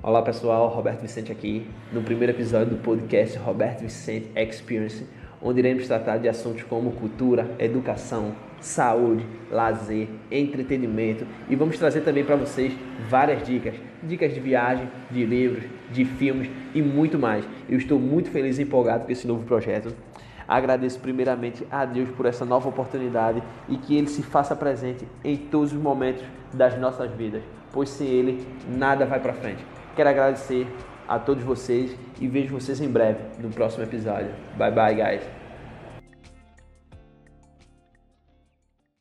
Olá pessoal, Roberto Vicente aqui, no primeiro episódio do podcast Roberto Vicente Experience, onde iremos tratar de assuntos como cultura, educação, saúde, lazer, entretenimento e vamos trazer também para vocês várias dicas de viagem, de livros, de filmes e muito mais. Eu estou muito feliz e empolgado com esse novo projeto. Agradeço primeiramente a Deus por essa nova oportunidade e que Ele se faça presente em todos os momentos das nossas vidas, pois sem Ele nada vai para frente. Quero agradecer a todos vocês e vejo vocês em breve no próximo episódio. Bye bye, guys.